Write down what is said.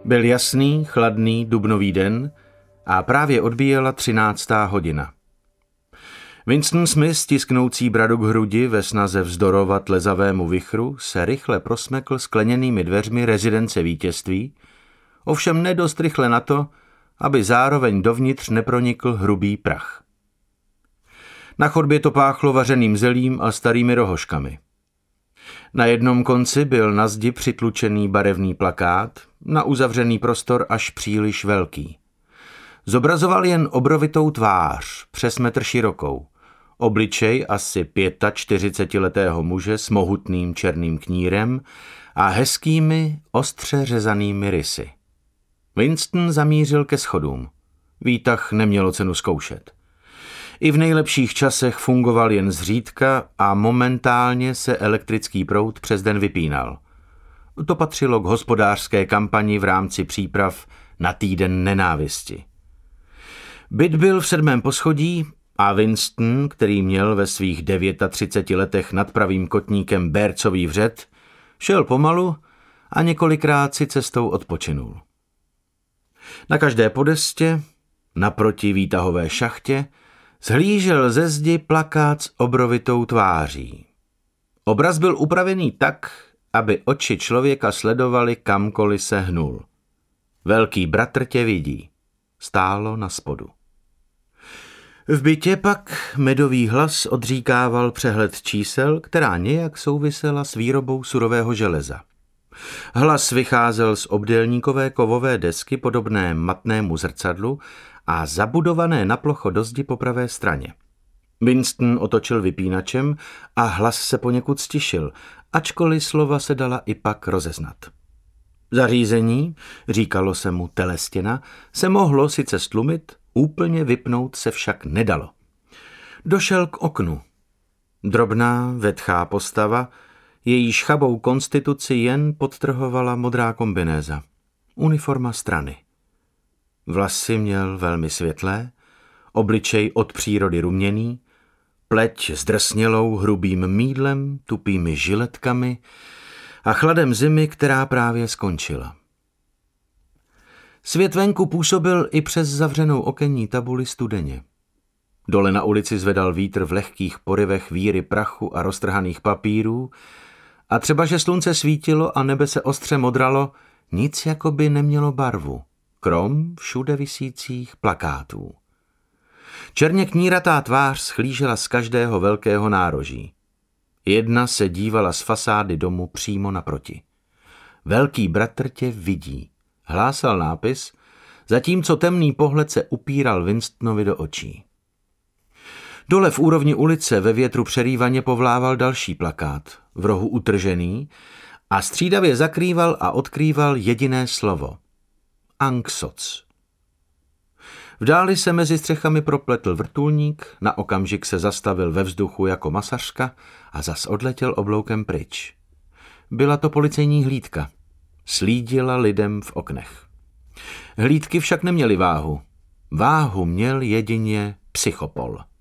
Byl jasný, chladný dubnový den a právě odbíjela 13. hodina. Winston Smith, stisknoucí bradu k hrudi ve snaze vzdorovat lezavému vichru, se rychle prosmekl skleněnými dveřmi rezidence Vítězství, ovšem nedost rychle na to, aby zároveň dovnitř nepronikl hrubý prach. Na chodbě to páchlo vařeným zelím a starými rohožkami. Na jednom konci byl na zdi přitlučený barevný plakát, na uzavřený prostor až příliš velký. Zobrazoval jen obrovitou tvář, přes metr širokou, obličej asi 45letého muže s mohutným černým knírem a hezkými, ostře řezanými rysy. Winston zamířil ke schodům. Výtah nemělo cenu zkoušet. I v nejlepších časech fungoval jen zřídka a momentálně se elektrický proud přes den vypínal. To patřilo k hospodářské kampani v rámci příprav na týden nenávisti. Byt byl v 7. poschodí a Winston, který měl ve svých 39 letech nad pravým kotníkem bercový vřet, šel pomalu a několikrát si cestou odpočinul. Na každé podestě, naproti výtahové šachtě, zhlížel ze zdi plakát s obrovitou tváří. Obraz byl upravený tak, aby oči člověka sledovaly kamkoliv se hnul. Velký bratr tě vidí. Stálo na spodu. V bytě pak medový hlas odříkával přehled čísel, která nějak souvisela s výrobou surového železa. Hlas vycházel z obdélníkové kovové desky podobné matnému zrcadlu a zabudované na plocho do zdi po pravé straně. Winston otočil vypínačem a hlas se poněkud stišil, ačkoliv slova se dala i pak rozeznat. Zařízení, říkalo se mu telestěna, se mohlo sice stlumit, úplně vypnout se však nedalo. Došel k oknu. Drobná, vetchá postava, jejíž chabou konstituci jen podtrhovala modrá kombinéza. Uniforma strany. Vlasy měl velmi světlé, obličej od přírody ruměný, pleť s drsnělou hrubým mýdlem, tupými žiletkami a chladem zimy, která právě skončila. Svět venku působil i přes zavřenou okenní tabuli studeně. Dole na ulici zvedal vítr v lehkých porivech víry prachu a roztrhaných papírů a třeba, že slunce svítilo a nebe se ostře modralo, nic jakoby nemělo barvu, krom všude visících plakátů. Černě kníratá tvář schlížela z každého velkého nároží. Jedna se dívala z fasády domu přímo naproti. Velký bratr tě vidí, hlásal nápis, zatímco temný pohled se upíral Winstonovi do očí. Dole v úrovni ulice ve větru přerývaně povlával další plakát, v rohu utržený, a střídavě zakrýval a odkrýval jediné slovo. Anksoc. V dáli se mezi střechami propletl vrtulník, na okamžik se zastavil ve vzduchu jako masařka a zas odletěl obloukem pryč. Byla to policejní hlídka. Slídila lidem v oknech. Hlídky však neměly váhu. Váhu měl jedině psychopol.